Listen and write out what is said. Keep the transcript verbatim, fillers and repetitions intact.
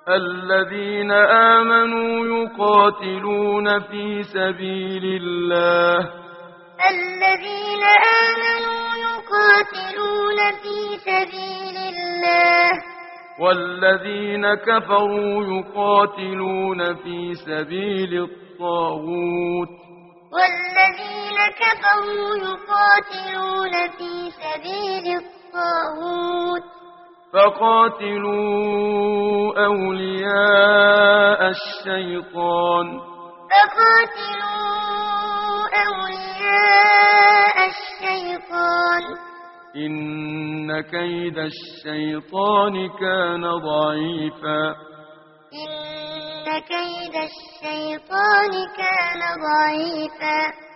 الذين آمنوا يقاتلون في سبيل الله الذين آمنوا يقاتلون في سبيل الله والذين كفروا يقاتلون في سبيل الطاغوت والذين كفروا يقاتلون في سبيل الطاغوت فقاتلوا أولياء الشيطان فقاتلوا أولياء الشيطان إن كيد الشيطان كان ضعيفا إن كيد الشيطان كان ضعيفا